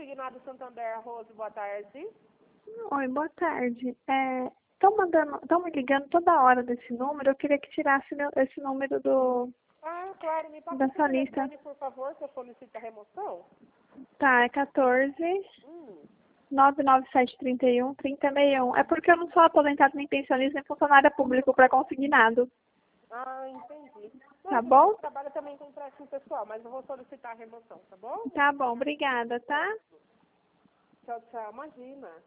consignado Santander Rose, boa tarde. Oi, boa tarde. Estão me ligando toda hora desse número. Eu queria que tirasse esse número Ah, claro, me passa da o seu sua lista. telefone, por favor, que eu solicito a remoção. Tá, é 14 99731 3061. É porque eu não sou aposentada nem pensionista nem funcionária pública para consignado. Ah, entendi. Não, Tá que bom? você trabalha também com empréstimo pessoal, mas eu vou solicitar a remoção, tá bom? Tá bom, obrigada, tá? Tchau, tchau. Imagina.